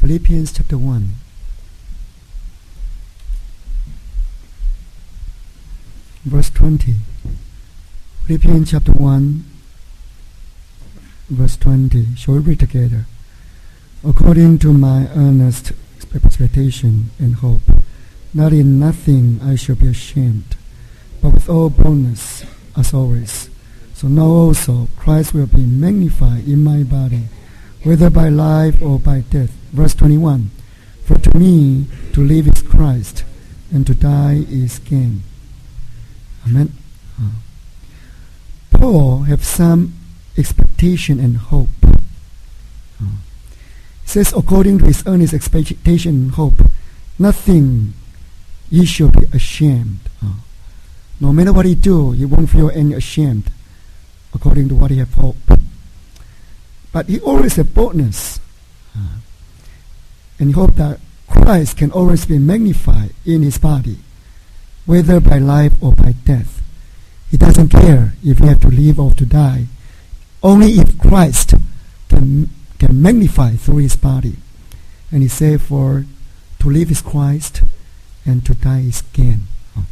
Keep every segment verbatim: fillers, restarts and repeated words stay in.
Philippians chapter one. Verse twenty. Philippians chapter one, verse twenty. Shall we read together? According to my earnest expectation and hope, that in nothing I shall be ashamed, but with all boldness, as always. So now also Christ will be magnified in my body, whether by life or by death. Verse twenty-one. For to me to live is Christ, and to die is gain. Amen. Uh, Paul have some expectation and hope. Uh, it says, according to his earnest expectation and hope, nothing he shall be ashamed. Uh, no matter what he do, he won't feel any ashamed, according to what he have hope. But he always have boldness, uh, and he hope that Christ can always be magnified in his body, whether by life or by death. He doesn't care if he have to live or to die. Only if Christ can, can magnify through his body. And he said, for to live is Christ, and to die is gain. Oh.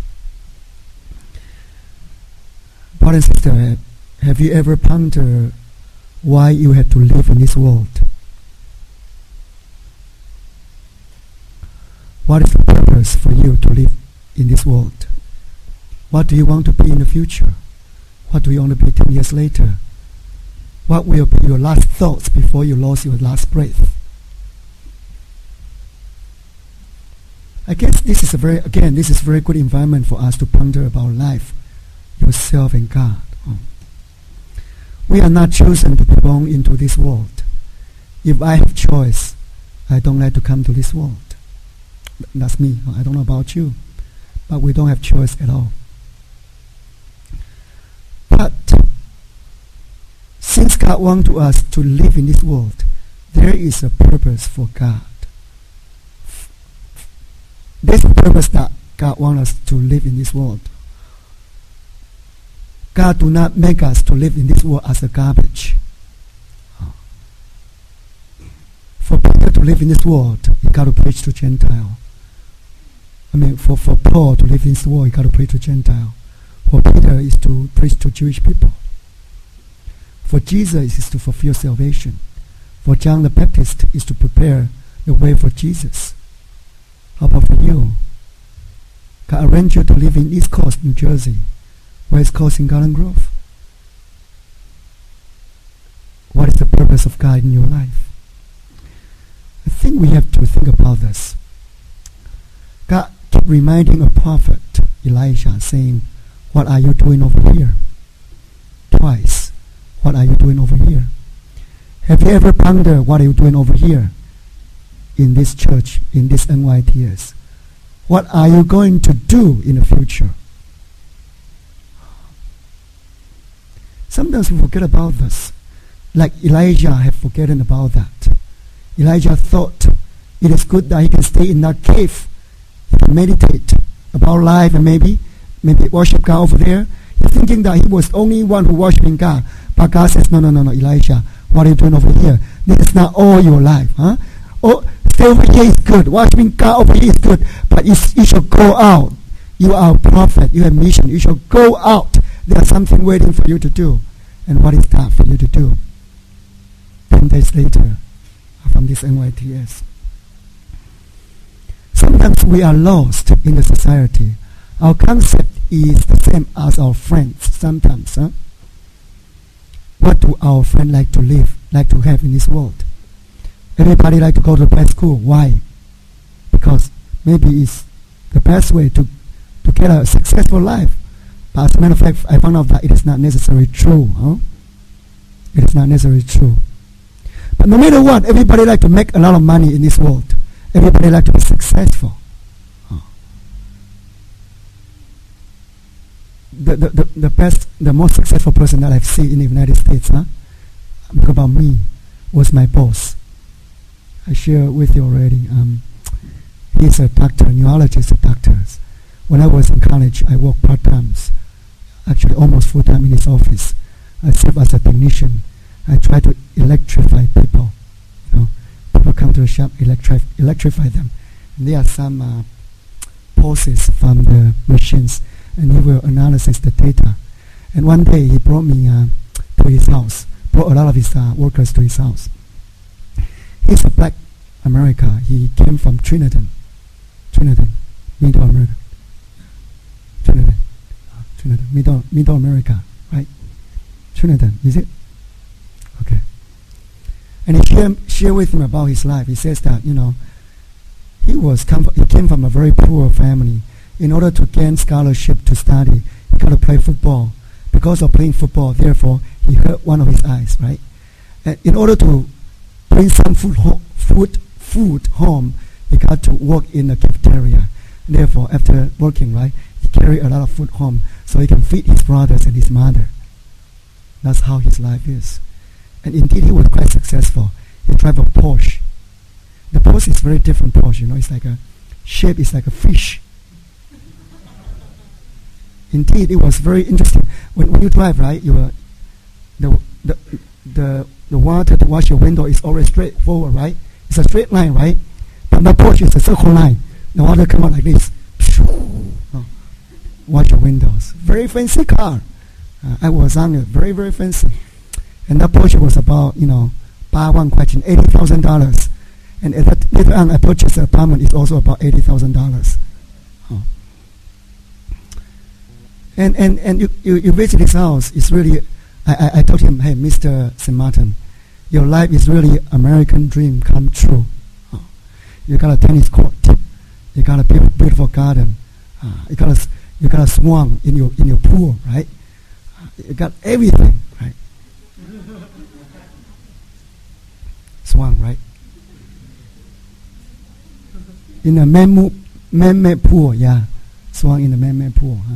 Brother and sister, have, have you ever pondered why you have to live in this world? What is the purpose for you to live in this world? What do you want to be in the future? What do you want to be ten years later? What will be your last thoughts before you lose your last breath? I guess this is a very, again, this is a very good environment for us to ponder about life, yourself and God. Oh. We are not chosen to be born into this world. If I have choice, I don't like to come to this world. That's me. I don't know about you. But we don't have choice at all. But since God wants us to live in this world, there is a purpose for God. There's a purpose that God wants us to live in this world. God do not make us to live in this world as a garbage. For Peter to live in this world, he got to preach to Gentile. I mean, for, for Paul to live in this world, he got to preach to Gentile. For Peter is to preach to Jewish people. For Jesus is to fulfill salvation. For John the Baptist is to prepare the way for Jesus. How about for you? God arranged you to live in East Coast, New Jersey, West Coast in Garden Grove. What is the purpose of God in your life? I think we have to think about this. God kept reminding a prophet, Elijah, saying, what are you doing over here? Twice. What are you doing over here? Have you ever pondered what are you doing over here? In this church, in this N Y T S? What are you going to do in the future? Sometimes we forget about this. Like Elijah had forgotten about that. Elijah thought it is good that he can stay in that cave. He can meditate about life and maybe maybe worship God over there. He's thinking that he was the only one who worshiping God. But God says, no, no, no, no, Elijah, what are you doing over here? This is not all your life. Huh? Oh, stay over here is good. Worshiping God over here is good. But you, you shall go out. You are a prophet. You have mission. You shall go out. There's something waiting for you to do. And what is that for you to do? Ten days later, from this N Y T S. Sometimes we are lost in the society. Our concept is the same as our friends sometimes. Huh? What do our friends like to live, like to have in this world? Everybody like to go to the best school. Why? Because maybe it's the best way to, to get a successful life. But as a matter of fact, I found out that it is not necessarily true. Huh? It is not necessarily true. But no matter what, everybody like to make a lot of money in this world. Everybody like to be successful. Huh. The, the, the, the best, the most successful person that I've seen in the United States, huh? Talk about me, was my boss. I share with you already. Um, he's a doctor, neurologist, a doctor. When I was in college, I worked part-time, actually almost full-time in his office. I served as a technician. I try to electrify people. You know, people come to to the shop, electri- electrify them. And there are some uh, pulses from the machines, and he will analyze the data. And one day he brought me uh, to his house, brought a lot of his uh, workers to his house. He's a black American. He came from Trinidad, Trinidad, Middle America, Trinidad, uh, Trinidad, Middle Middle America, right? Trinidad, is it? Okay. And he shared share with him about his life. He says that, you know, he was come he came from a very poor family. In order to gain scholarship to study, he got to play football. Because of playing football, therefore, he hurt one of his eyes, right? And in order to bring some food, ho- food, food home, he got to work in the cafeteria. Therefore, after working, right, he carried a lot of food home so he can feed his brothers and his mother. That's how his life is. And indeed, he was quite successful. He drive a Porsche. The Porsche is very different Porsche, you know, it's like a shape is like a fish. Indeed, it was very interesting. When, when you drive, right, you uh, the, the the the water to wash your window is always straightforward, right? It's a straight line, right? But the Porsche is a circle line. The water come out like this. Oh, wash your windows. Very fancy car. Uh, I was on it. Very, very fancy. And that Porsche was about, you know, eighty thousand dollars. And at that, later on, I purchased an apartment. It's also about eighty thousand dollars. Oh. And and and you, you, you visit his house. It's really, I, I, I told him, hey, Mister Saint Martin, your life is really American dream come true. Oh. You got a tennis court. You got a beautiful, beautiful garden. Uh, you got a you got a swan in your in your pool, right? Uh, you got everything, right? Swan, right? In a man-made man pool, yeah. Swan in a man-made pool, huh?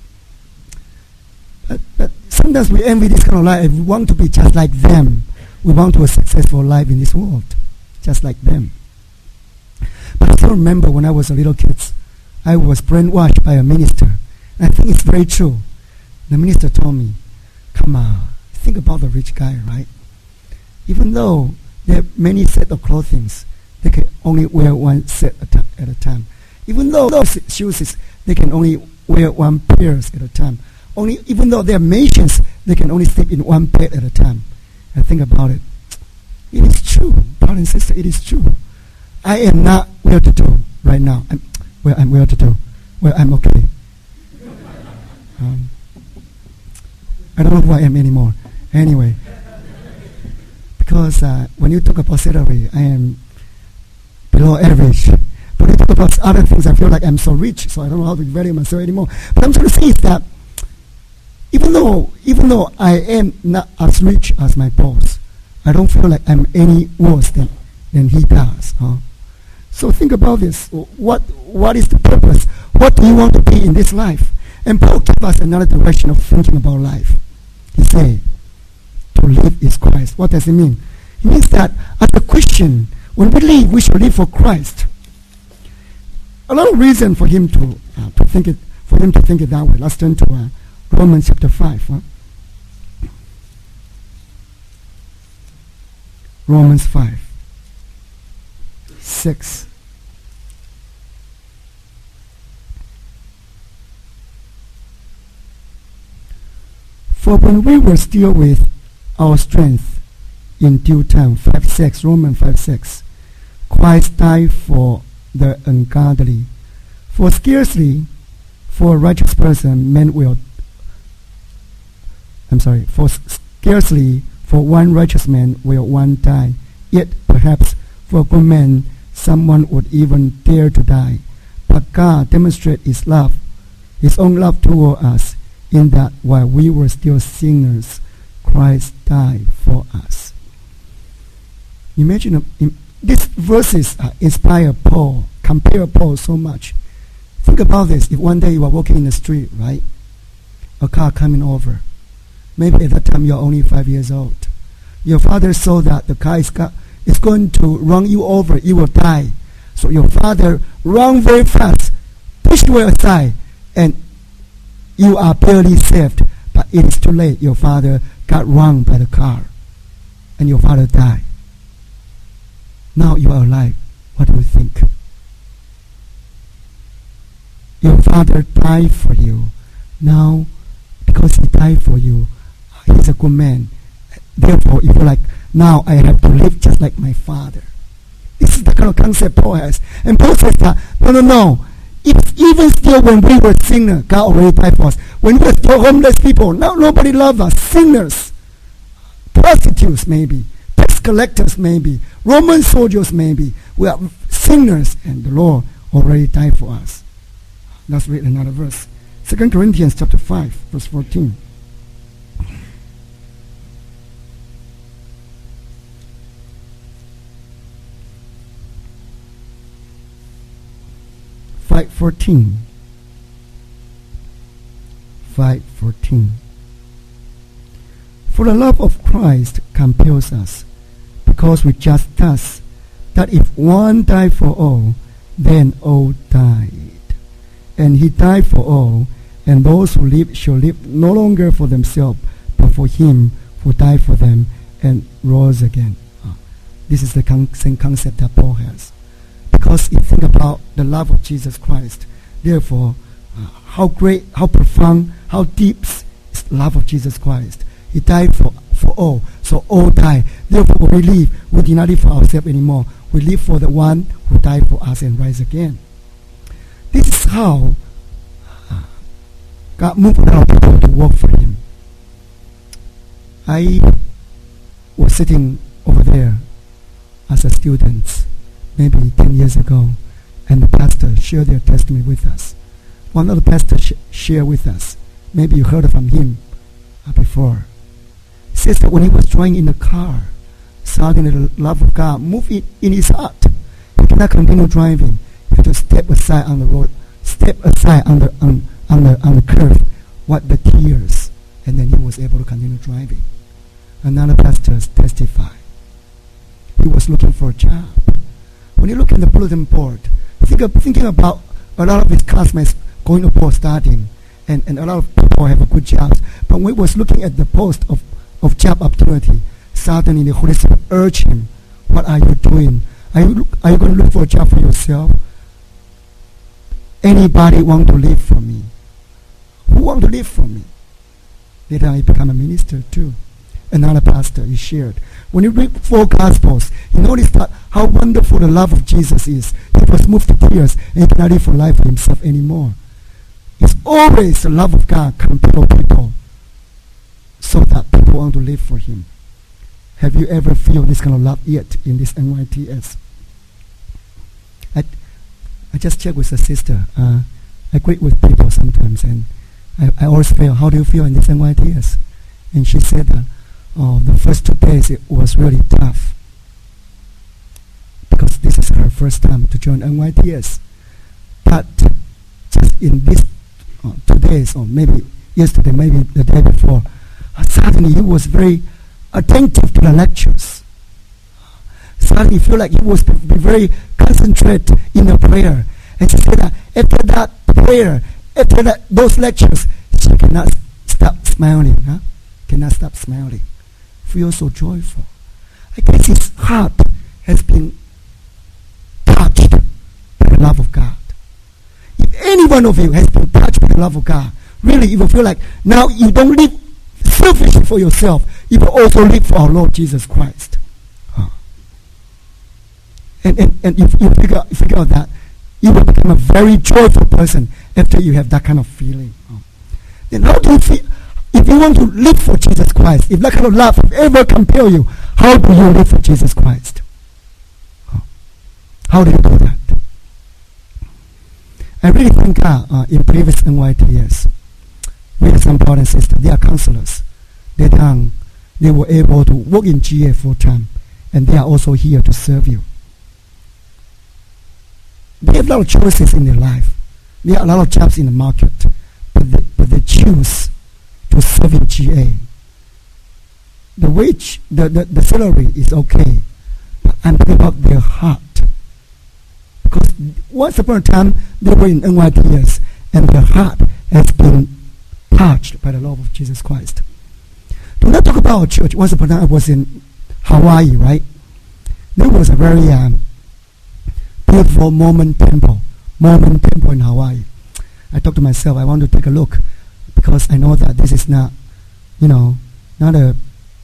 But, but sometimes we envy this kind of life. We want to be just like them. We want to have a successful life in this world, just like them. But I still remember when I was a little kid, I was brainwashed by a minister. And I think it's very true. The minister told me, come on, think about the rich guy, right? Even though they have many sets of clothing, they can only wear one set at a time. Even though those shoes, they can only wear one pair at a time. Only, even though they are mansions, they can only sleep in one bed at a time. And think about it. It is true, brother and sister, it is true. I am not well-to-do right now. I'm, well, I'm well-to-do. Well, I'm okay. Um, I don't know who I am anymore. Anyway, because uh, when you talk about salary, I am below average. But when you talk about other things, I feel like I'm so rich, so I don't know how to value myself anymore. But I'm trying to say is that even though, even though I am not as rich as my boss, I don't feel like I'm any worse than, than he does. Huh? So think about this. What What is the purpose? What do you want to be in this life? And Paul gives us another direction of thinking about life. He said, to live is Christ. What does it mean? It means that as a Christian, when we live, we should live for Christ. A lot of reason for him to uh, to think it for him to think it that way. Let's turn to uh, Romans chapter five. Huh? Romans five, six. For when we were still with our strength in due time, five six, Romans five six, Christ died for the ungodly. For scarcely for a righteous person man will I'm sorry, for scarcely for one righteous man will one die, yet perhaps for a good man someone would even dare to die. But God demonstrates his love, his own love toward us, in that while we were still sinners, Christ died for us. Imagine, uh, these verses uh, inspire Paul, compare Paul so much. Think about this. If one day you are walking in the street, right? A car coming over. Maybe at that time you are only five years old. Your father saw that the car is, got, is going to run you over. You will die. So your father ran very fast, pushed you aside, and you are barely saved. But it is too late. Your father got run by the car, and your father died. Now you are alive. What do you think? Your father died for you. Now, because he died for you, he's a good man. Therefore, if you're like, now I have to live just like my father. This is the kind of concept Paul has. And Paul says that, no, no, no. If, even still when we were sinners, God already died for us. When we were still homeless people, now nobody loved us. Sinners, prostitutes maybe, tax collectors maybe, Roman soldiers maybe. We are sinners, and the Lord already died for us. Let's read another verse. Second Corinthians chapter five, verse fourteen. five fourteen. five fourteen. For the love of Christ compels us, because we just thus, that if one died for all, then all died. And he died for all, and those who live shall live no longer for themselves, but for him who died for them and rose again. Uh, this is the con- same concept that Paul has. Because you think about the love of Jesus Christ, therefore, uh, how great, how profound, how deep is the love of Jesus Christ. He died for, for all, so all die. Therefore, when we live, we do not live for ourselves anymore. We live for the one who died for us and rise again. This is how uh, God moved a lot of people to work for him. I was sitting over there as a student maybe ten years ago, and the pastor shared their testimony with us. One of the pastors sh- shared with us, maybe you heard from him uh, before. He says that when he was driving in the car, suddenly the love of God moved in, in his heart. He cannot continue driving. He had to step aside on the road, step aside on the, on, on the, on the curve, wipe the tears, and then he was able to continue driving. Another pastor testified. He was looking for a job. When you look at the bulletin board, think of, thinking about a lot of his classmates going to post starting, and, and a lot of people have a good jobs. But when he was looking at the post of, of job opportunity, suddenly the Holy Spirit urged him, what are you doing? Are you, are you going to look for a job for yourself? Anybody want to live for me? Who want to live for me? Later I become a minister too. Another pastor, he shared. When you read four Gospels, you notice that how wonderful the love of Jesus is. He was moved to tears and he cannot live for life for himself anymore. It's always the love of God compel people so that people want to live for him. Have you ever feel this kind of love yet in this N Y T S? I, I just checked with a sister. Uh, I greet with people sometimes, and I, I always feel, how do you feel in this N Y T S? And she said that, oh, the first two days it was really tough because this is her first time to join N Y T S. But just in these uh, two days, or maybe yesterday, maybe the day before, uh, suddenly he was very attentive to the lectures. Suddenly feel like he was be very concentrated in the prayer. And she said that after that prayer, after that those lectures, she cannot stop smiling. Huh? Cannot stop smiling. Feel so joyful. I guess his heart has been touched by the love of God. If any one of you has been touched by the love of God, really you will feel like now you don't live selfishly for yourself. You will also live for our Lord Jesus Christ. Huh. And, and, and if you figure, figure out that, you will become a very joyful person after you have that kind of feeling. Huh. Then how do you feel? If you want to live for Jesus Christ, if that kind of love ever compel you, how do you live for Jesus Christ? Huh. How do you do that? I really think uh, uh, in previous N Y T S, we have some brothers and sisters, they are counselors. They done, they were able to work in G A full time, and they are also here to serve you. They have a lot of choices in their life. There are a lot of jobs in the market, but they, but they choose to serve in G A. The wage, the, the, the salary is okay, but I'm talking about their heart. Because once upon a time, they were in N Y T S, and their heart has been touched by the love of Jesus Christ. Do not talk about our church. Once upon a time, I was in Hawaii, right? There was a very um, beautiful Mormon temple, Mormon temple in Hawaii. I thought to myself, I want to take a look because I know that this is not, you know, not a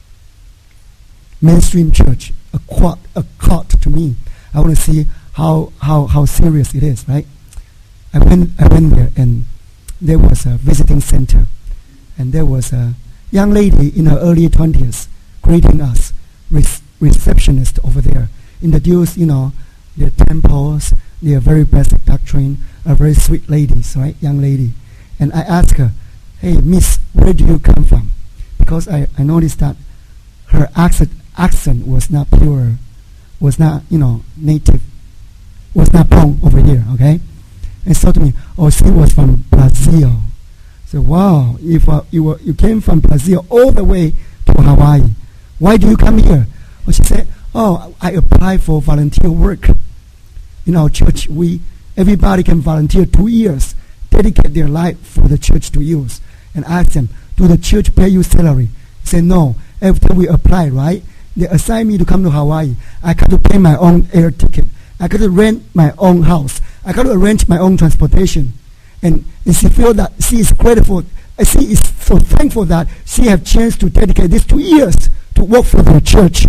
mainstream church, a cult, a cult to me. I want to see how, how, how serious it is, right? I went I went there, and there was a visiting center, and there was a young lady in her early twenties greeting us, re- receptionist over there, introduced, you know, their temples, their very basic doctrine, are very sweet ladies, right, young lady. And I asked her, hey, miss, where do you come from? Because I, I noticed that her accent, accent was not pure, was not, you know, native, was not born over here, okay? And so to me, oh, she was from Brazil. So, wow, if uh, you were, you came from Brazil all the way to Hawaii, why do you come here? Well, she said, oh, I applied for volunteer work. In our church, we everybody can volunteer two years, dedicate their life for the church to use. And I asked them, do the church pay you salary? He said, no. After we applied, right, they assigned me to come to Hawaii. I got to pay my own air ticket. I got to rent my own house. I got to arrange my own transportation. And, and she feel that she is grateful. She is so thankful that she have chance to dedicate these two years to work for the church.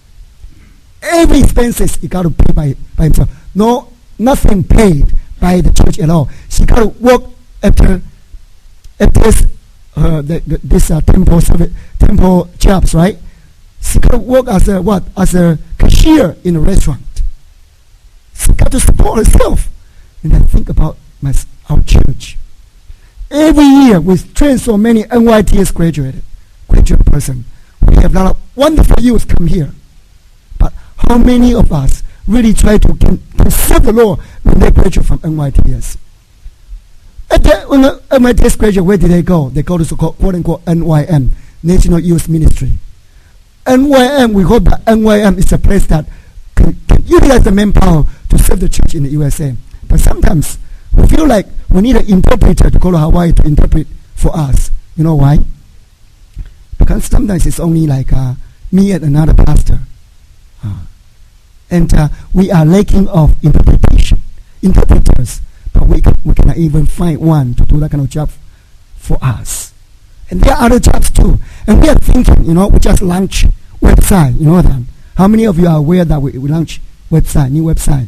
Every expenses he got to pay by, by himself. No, nothing paid by the church at all. She got to work after after this, uh, the, the, this uh, temple service, temple jobs, right? She got to work as a what? As a cashier in a restaurant. She got to support herself. And I think about my our church. Every year we train so many N Y T S graduated, graduate person. We have a lot of wonderful youth come here. But how many of us really try to, can, to serve the Lord when they graduate from N Y T S? At the, when the N Y T S graduate, where did they go? They go to so-called quote-unquote N Y M, National Youth Ministry. N Y M, we hope that N Y M is a place that can, can utilize the manpower to serve the church in the U S A. But sometimes we feel like we need an interpreter to go to Hawaii to interpret for us. You know why? Because sometimes it's only like uh, me and another pastor. Uh, and uh, we are lacking of interpretation, interpreters. But we, can, we cannot even find one to do that kind of job for us. And there are other jobs too. And we are thinking, you know, we just launch website, you know that. How many of you are aware that we, we launch website, new website?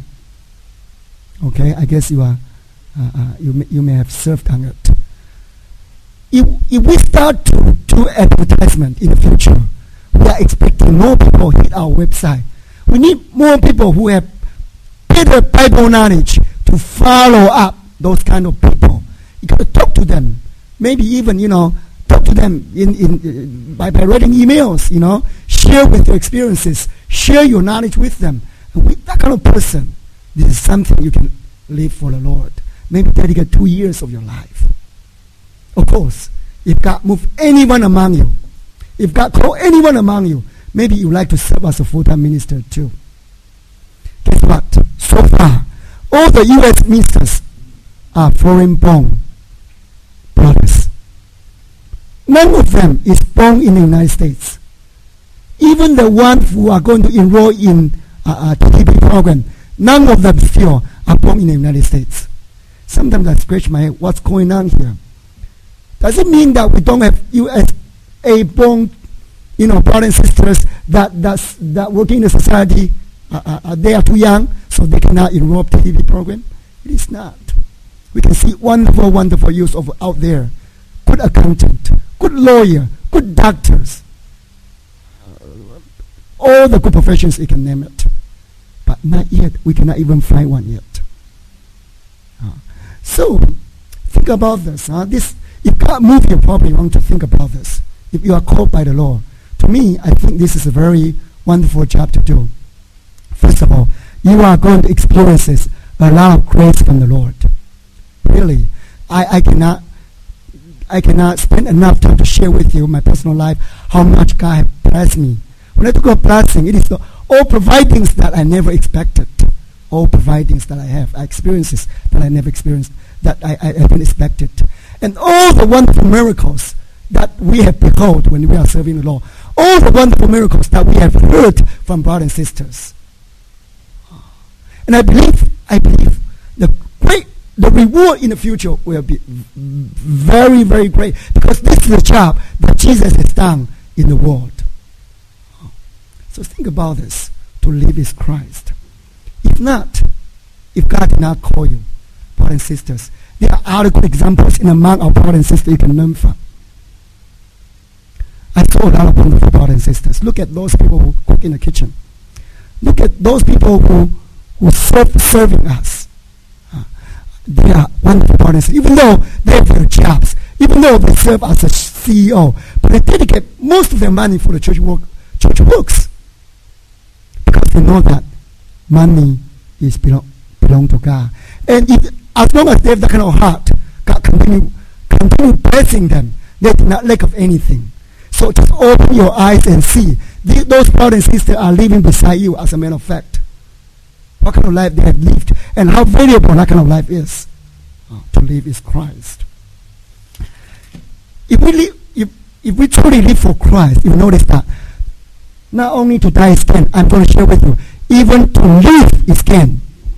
Okay, I guess you are, uh, uh, you, may, you may have served on it. If, if we start to do advertisement in the future, we are expecting more people hit our website. We need more people who have better Bible knowledge to follow up those kind of people. You got to talk to them. Maybe even, you know, talk to them in, in, uh, by, by writing emails, you know, share with your experiences, share your knowledge with them. And with that kind of person, this is something you can live for the Lord. Maybe dedicate two years of your life. Of course, if God move anyone among you, if God call anyone among you, maybe you like to serve as a full-time minister too. Guess what? So far, all the U S ministers are foreign-born brothers. None of them is born in the United States. Even the ones who are going to enroll in a, a T P program, none of them still are born in the United States. Sometimes I scratch my head, what's going on here? Does it mean that we don't have U S A born, you know, brothers and sisters that that's, that working in the society? Uh, uh, they are too young, so they cannot enroll the T V program? It is not. We can see wonderful, wonderful youth of out there. Good accountant, good lawyer, good doctors. Uh, all the good professions you can name it. But not yet. We cannot even find one yet. Uh, so, think about this. Huh? This, if God moves you, probably want to think about this. If you are called by the Lord. To me, I think this is a very wonderful job to do. First of all, you are going to experience a lot of grace from the Lord. Really. I, I cannot I cannot spend enough time to share with you my personal life, how much God has blessed me. When I talk about blessing, it is the all providings that I never expected. All providings that I have, experiences that I never experienced, that I, I haven't expected. And all the wonderful miracles that we have beheld when we are serving the Lord. All the wonderful miracles that we have heard from brothers and sisters. And I believe, I believe the great, the reward in the future will be very, very great, because this is the job that Jesus has done in the world. So think about this. To live is Christ. If not, if God did not call you, brothers and sisters, there are other good examples in among our brothers and sisters you can learn from. I saw a lot of wonderful brothers and sisters. Look at those people who cook in the kitchen. Look at those people who, who serve serving us. Uh, they are wonderful brothers, even though they have their jobs, even though they serve as a C E O, but they dedicate most of their money for the church work, church works. Because they know that money is belong, belong to God. And if, as long as they have that kind of heart, God continue, continue blessing them. They do not lack of anything. So just open your eyes and see. The, those brothers and sisters are living beside you, as a matter of fact. What kind of life they have lived, and how valuable that kind of life is. Oh, to live is Christ. If we, live, if, if we truly live for Christ, you notice that not only to die is gain, I'm going to share with you, even to live is gain.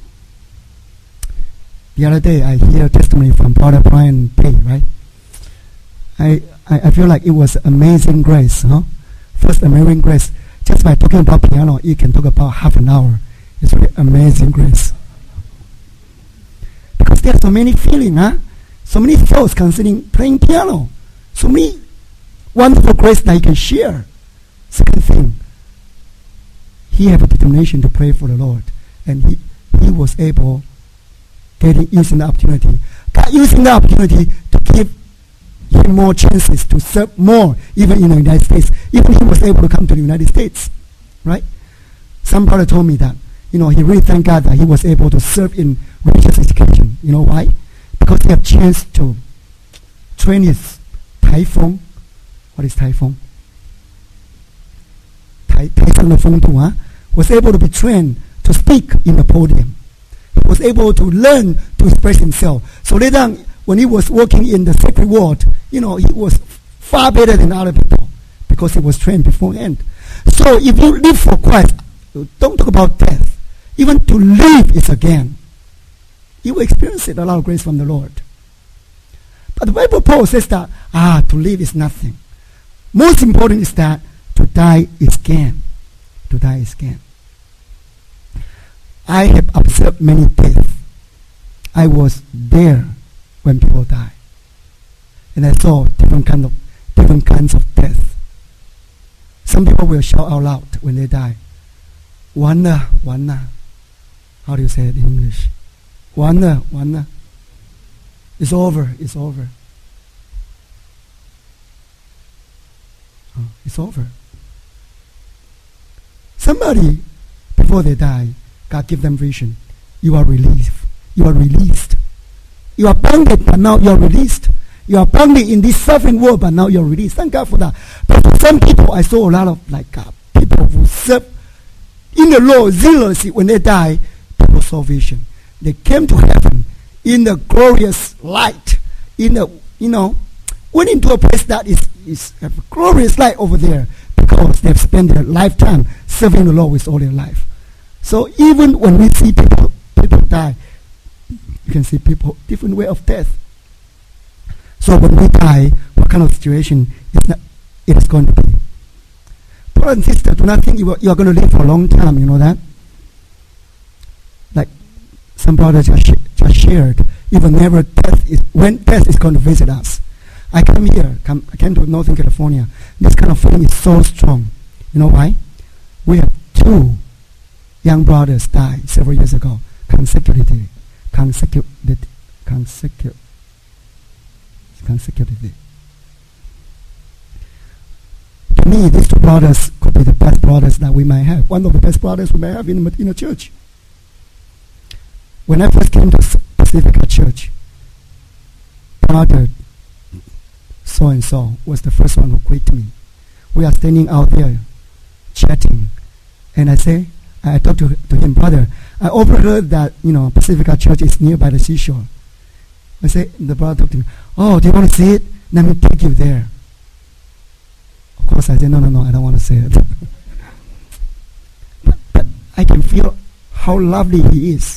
The other day, I hear a testimony from Brother Brian P., right? I, I, I feel like it was Amazing Grace, huh? First Amazing Grace. Just by talking about piano, you can talk about half an hour. It's really Amazing Grace. Because there are so many feelings, huh? So many thoughts concerning playing piano. So many wonderful grace that you can share. Second thing, he had a determination to pray for the Lord, and he, he was able, getting using the opportunity, God using the opportunity to give him more chances to serve more, even in the United States. Even he was able to come to the United States, right? Some brother told me that, you know, he really thanked God that he was able to serve in religious education. You know why? Because he had chance to train his typhoon. What is typhoon? Huh? Was able to be trained to speak in the podium. He was able to learn to express himself. So later on, when he was working in the sacred world, you know, he was far better than other people because he was trained beforehand. So if you live for Christ, don't talk about death. Even to live is a gain. You will experience it, a lot of grace from the Lord. But the Bible Paul says that, ah, to live is nothing. Most important is that to die is gain. To die is gain. I have observed many deaths. I was there when people die, and I saw different kind of different kinds of death. Some people will shout out loud when they die. Wana, wana. How do you say it in English? Wana, wana. It's over. It's over. Oh, it's over. Somebody, before they die, God give them vision. You are relieved. You are released. You are bounded, but now you are released. You are bounded in this suffering world, but now you are released. Thank God for that. But for some people, I saw a lot of like uh, people who serve in the Lord zealously. When they die, people saw vision. They came to heaven in the glorious light. In the, you know, went into a place that is, is a glorious light over there, because they've spent their lifetime serving the Lord with all their life. So even when we see people people die, you can see people different way of death. So when we die, what kind of situation is not, it is going to be? Brother and sister, do not think you are, you are going to live for a long time. You know that? Like some brothers just, sh- just shared, even never death is when death is going to visit us. I come here, come, I came to Northern California. This kind of feeling is so strong. You know why? We have two young brothers died several years ago, consecutively. Consecutively. Consecutively. Consecutively. To me, these two brothers could be the best brothers that we might have. One of the best brothers we might have in the, in the church. When I first came to Pacifica Church, brother so-and-so was the first one who greeted me. We are standing out there chatting, and I say, I talked to, to him, brother, I overheard that, you know, Pacifica Church is nearby the seashore. I say, the brother talked to me, oh, do you want to see it? Let me take you there. Of course, I said, no, no, no, I don't want to say it. but, but I can feel how lovely he is.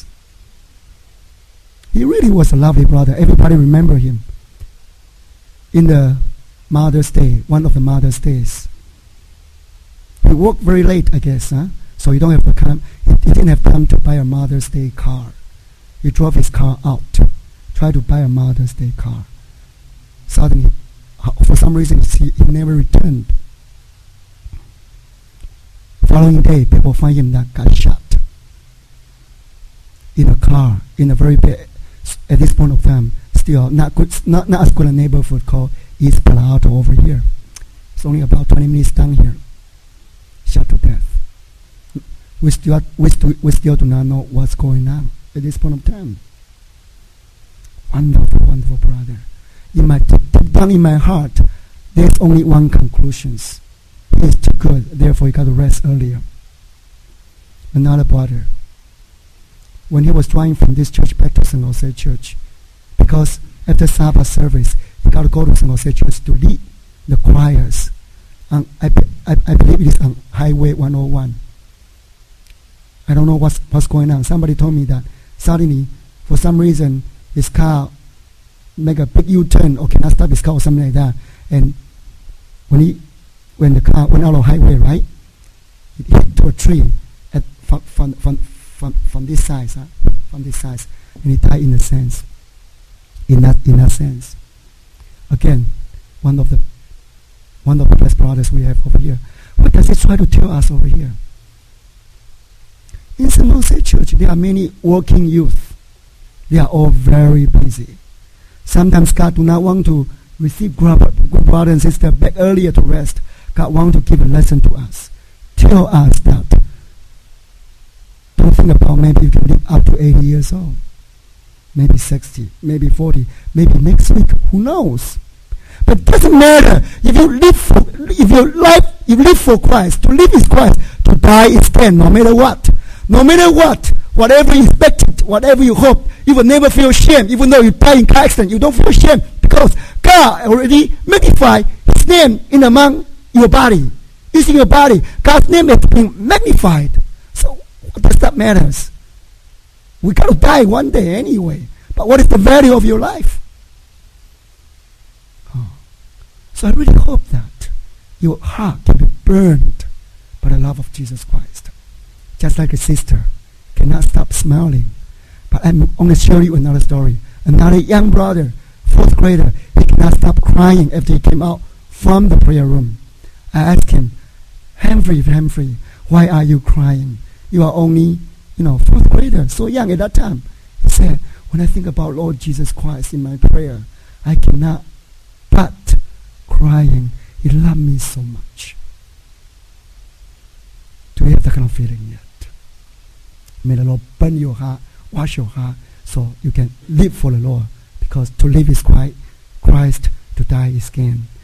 He really was a lovely brother. Everybody remember him. In the Mother's Day, one of the Mother's Days. He worked very late, I guess, huh? So he don't have to come. He, he didn't have time to buy a Mother's Day car. He drove his car out, tried to buy a Mother's Day car. Suddenly, for some reason, he, he never returned. Following day, people find him that got shot in a car in a very bad. At this point of time, still not good, not not as good a neighborhood called East Palo Alto over here. It's only about twenty minutes down here. Shot to death. We still we still we still do not know what's going on at this point of time. Wonderful, wonderful brother. In my deep, deep down in my heart, there's only one conclusion. He is too good, therefore he got to rest earlier. Another brother, when he was driving from this church back to San Jose Church, because after Sabbath service, he got to go to San Jose Church to lead the choirs. And I, I, I believe it is on Highway one oh one. I don't know what's, what's going on. Somebody told me that suddenly, for some reason, his car make a big U-turn or cannot stop his car or something like that. And when he, when the car went out of highway, right, it hit to a tree at from from from from, from this side, huh? from this side, and he died in a sense. In that in that sense, again, one of the one of the best brothers we have over here. What does he try to tell us over here? In San Jose Church, there are many working youth. They are all very busy. Sometimes God do not want to receive good brother and sister back earlier to rest. God want to give a lesson to us. Tell us that. Don't think about maybe you can live up to eighty years old. Maybe sixty, maybe forty, maybe next week. Who knows? But it doesn't matter. If you live for, if your life, you live for Christ. To live is Christ. To die is gain. No matter what. No matter what. Whatever you expected, whatever you hope, you will never feel shame. Even though you die in car accident, you don't feel shame because God already magnified His name in among your body. It's in your body. God's name has been magnified. So what does that matter? We got to die one day anyway. But what is the value of your life? Oh. So I really hope that your heart can be burned by the love of Jesus Christ. Just like a sister cannot stop smiling. But I'm only showing you another story. Another young brother, fourth grader, he cannot stop crying after he came out from the prayer room. I asked him, Humphrey, Humphrey, why are you crying? You are only, you know, fourth grader, so young at that time. He said, when I think about Lord Jesus Christ in my prayer, I cannot but crying. He loved me so much. Do you have that kind of feeling yet? May the Lord burn your heart, wash your heart, so you can live for the Lord. Because to live is Christ, to die is gain.